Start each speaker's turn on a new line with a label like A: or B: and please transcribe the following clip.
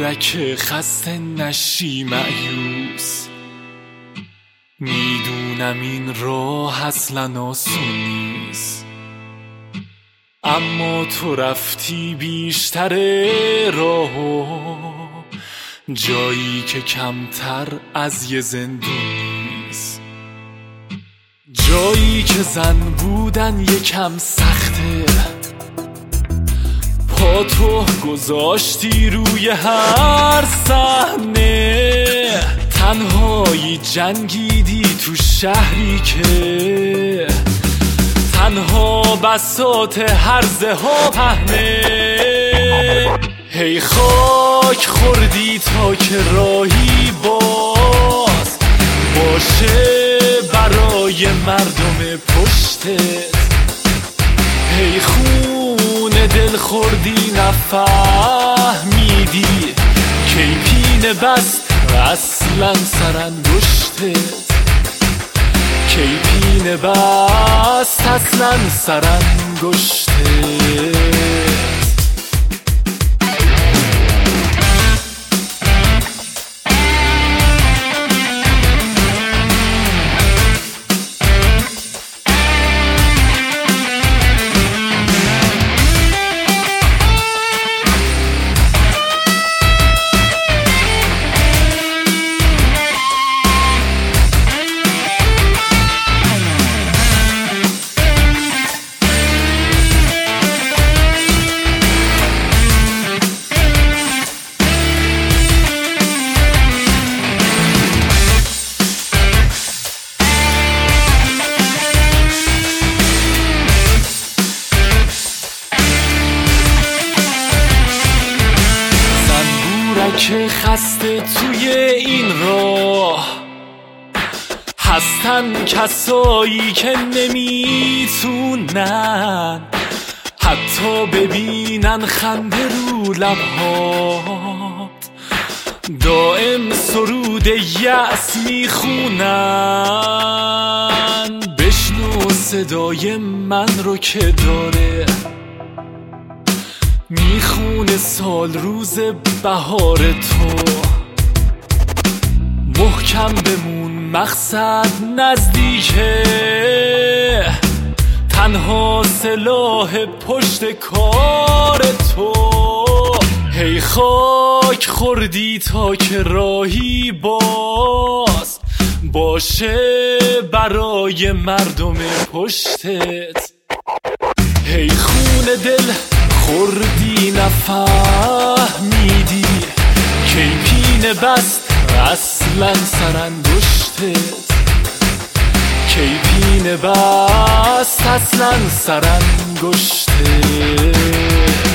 A: زنبورک خسته نشی مایوس، میدونم این راه اصلا آسون نیست، اما تو رفتی بیشتر راهو، جایی که کمتر از یه زندون نیست، جایی که زن بودن یکم سخته، پا تو گذاشتی روی هر صحنه، تنهایی جنگیدی تو شهری که تنها بساط هرزه ها پهنه، هی خاک خوردی تا که راهی باز باشه برای مردم پشتت، هی خون دل خوردی نفهمیدی کی پینه بست اصلا سرانگشتت، کی پینه بست اصلا سرانگشتت. که خسته توی این راه هستن کسایی که نمیتونن حتی ببینن خنده رو لبهات، دائم سرود یأس میخونن، بشنو صدای من رو که داره میخونه سال روز بهار تو، محکم بمون مقصد نزدیکه، تنها سلاح پشت کار تو، هی خاک خوردی تا که راهی باز باشه برای مردم پشتت، هی خون دل خوردی نفهمیدی کی پینه بست اصلا سرانگشتت، کی پینه بست اصلا سرانگشتت.